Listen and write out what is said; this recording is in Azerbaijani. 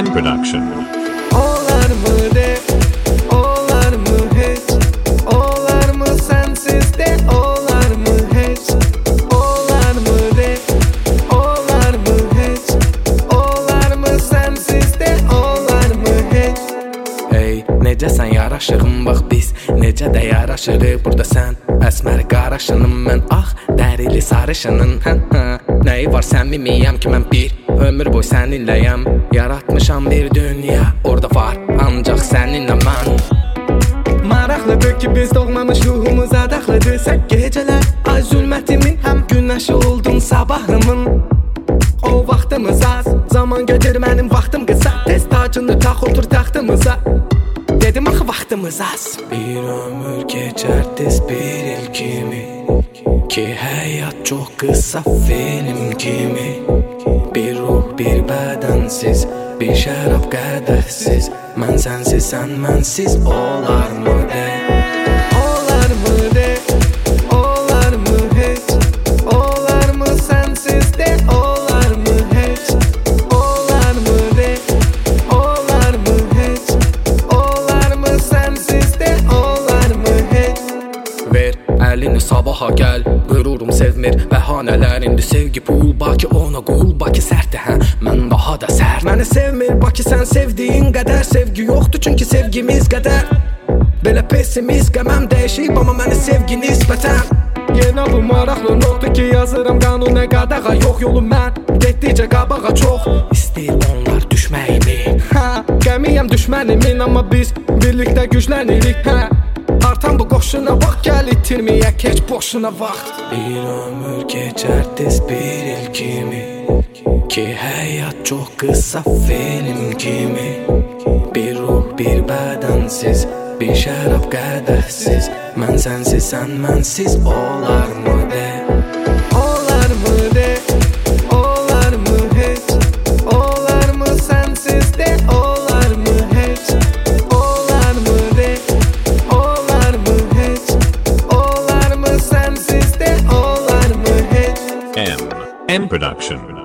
M Production. Olar mı de, olar mı hiç? Olar mı sensiz de, olar mı hiç? Olar mı de, olar mı hiç? Olar mı sensiz de, olar mı hiç? Ey, necəsən yaraşığım bax biz, necə də yaraşırıq burada sən? Əsmər qaraşınım mən, dərili sarışının. Nəyi var səmimiyəm ki mən bir ömür boy səninləyəm. Yaratmışam bir dünya, orada var ancaq səninlə mən. Maraqlıdır ki biz doğmamış ruhumuz ədəxlidir. Sən gecələr ay zülmətimin, həm günəşi oldun sabahımın. O vaxtımız az, zaman gedir mənim vaxtım qısa. Tez tacını tax otur taxtımıza, dedim axı vaxtımız az. Bir ömür keçər tez bir il kimi, ki həyat çox qısa film kimi. Bir ruh, bir bədənsiz, bir şərab qədəhsiz. Mən sənsiz, sən mənsiz, olar mı de? Olar mı de, olar mı heç? Olar mı sənsiz de, olar mı heç? Olar mı de, olar mı heç? Olar mı sənsiz de, olar mı heç? Ver əlini sabaha gəl, qürurum sevmir bəhanələr. İndi sevgi pul, Bakı ona qul, Bakı sərtdir, mən daha da sərt. Məni sevmir Bakı sən sevdiyin qədər. Sevgi yoxdur çünki sevgimiz qədər. Belə pessimist qəməm dəyişib, amma məni sevgi nisbətən. Yenə bu maraqlı notdur ki yazıram qanunə qadağa. Yox yolum mən, getdikcə qabağa çox istəyir onlar düşməyimi. Qəmiyəm düşmənimin, amma biz birlikdə güclənirik. Artan bu qoşuna bax, gəl itirməyək heç boşuna vaxt. Bir ömür keçər tez bir il kimi, ki həyat çox qısa film kimi. Bir ruh, bir bədənsiz, bir şərab qədəhsiz. Mən sənsiz, sən mənsiz, olar mı de? Olar mı de, olar mı heç? Olar mı sənsiz de, olar mı heç? Olar mı de, olar mı heç? Olar mı sənsiz de, olar mı heç? M Production.